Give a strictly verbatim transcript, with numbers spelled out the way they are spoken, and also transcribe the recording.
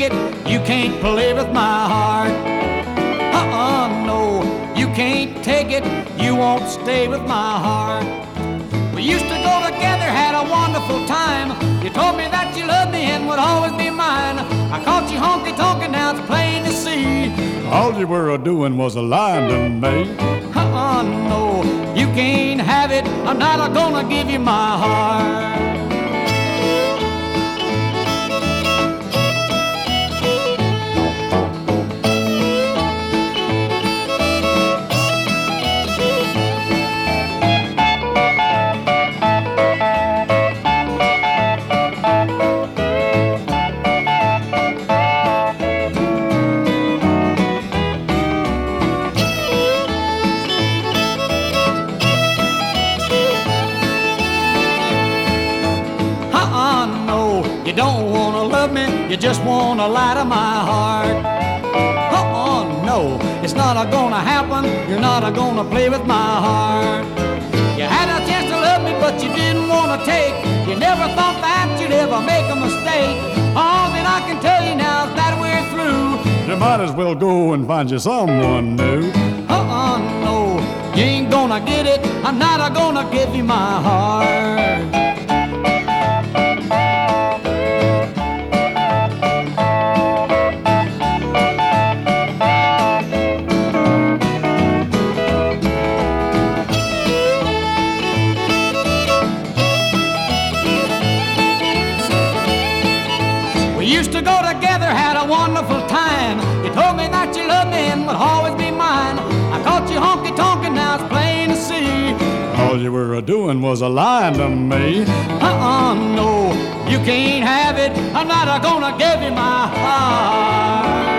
it, you can't play with my heart. Uh-uh, no, you can't take it, you won't stay with my heart. We used to go together, had a wonderful time. You told me that you loved me and would always be mine. I caught you honky-tonkin', now it's plain to see. All you were a-doing was a lying to me. Uh-uh, no, you can't have it, I'm not gonna give you my heart. You don't wanna love me, you just wanna lie to my heart. Uh-uh, no, it's not a-gonna happen, you're not a-gonna play with my heart. You had a chance to love me, but you didn't wanna take. You never thought that you'd ever make a mistake. All that I can tell you now is that we're through. You might as well go and find you someone new. Uh-uh, no, you ain't gonna get it, I'm not a-gonna give you my heart. We used to go together, had a wonderful time. You told me that you loved me and would always be mine. I caught you honky-tonkin', now it's plain to see. All you were a-doing was a lying to me. Uh-uh, no, you can't have it, I'm not a-gonna give you my heart.